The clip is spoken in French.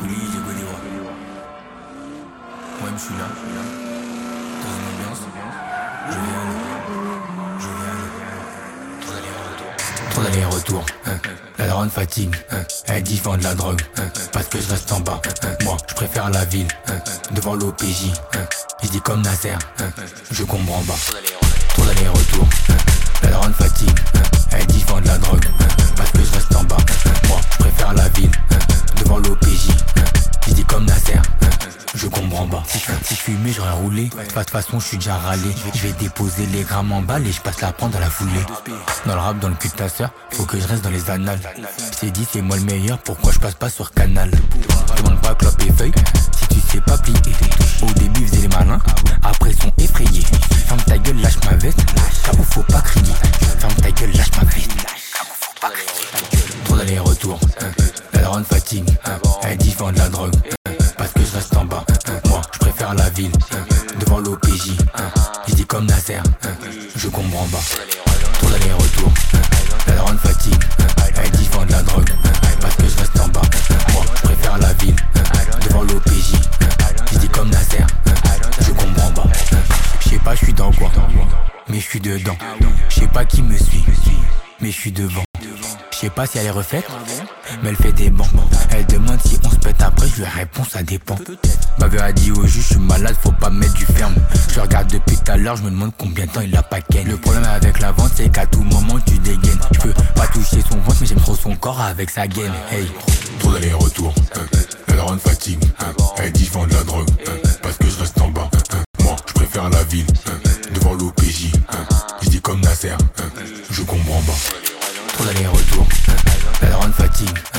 Couli, j'ai des rois. Moi-même, je suis là. Dans une ambiance. Je viens. Trop d'aller-retour. La daronne fatigue. Elle dit vend de la drogue. Parce que je reste en bas. Moi, je préfère la ville. Devant l'OPJ. Je dis comme Nasser. Je comprends bas. Trop d'aller-retour. La daronne fatigue. Elle dit vend de la drogue. Parce que je reste en bas. Moi, je préfère la ville. Devant l'OPJ. Je dis comme Nasser. Je comprends pas. Si je fumais, j'aurais roulé. De toute façon, je suis déjà râlé. Je vais déposer les grammes en balle et je passe la prendre à la foulée. Dans le rap, dans le cul de ta sœur, faut que je reste dans les annales. C'est dit, c'est moi le meilleur, pourquoi je passe pas sur Canal? Demande pas clope et feuille, si tu sais pas plier. Au début, ils faisaient les malins, après ils sont effrayés. Ferme ta gueule, lâche ma veste, là où faut pas crier. Ferme ta gueule, lâche ma veste, là où faut pas crier. Trop d'aller-retour, la daronne fatigue. Elle dit vend de la drogue. Parce que je reste en bas, moi je préfère la ville, devant l'OPJ, je dis comme Nasser, je comprends pas. Trop d'aller-retour, la daronne fatigue, elle dit vend de la drogue, parce que je reste en bas, moi je préfère la ville, devant l'OPJ, je dis comme Nasser, je comprends pas. Je sais pas je suis dans quoi, mais je suis dedans. Je sais pas qui me suit, mais je suis devant. Je sais pas si elle est refaite, mais elle fait des bancs. Elle demande si on se pète après, je lui réponds ça dépend. Ma veuve a dit au juge, je suis malade, faut pas mettre du ferme. Je regarde depuis tout à l'heure, je me demande combien de temps il a pas ken. Le problème avec la vente, c'est qu'à tout moment tu dégaines. Je peux pas toucher son ventre, mais j'aime trop son corps avec sa gaine. Hey. Trop d'aller-retour, la daronne fatigue. Elle dit je vends de la drogue, parce que je reste en bas. Moi, je préfère la ville, devant l'OPJ. Je dis comme Nasser, je comprends pas. Trop d'aller-retour, la daronne fatigue.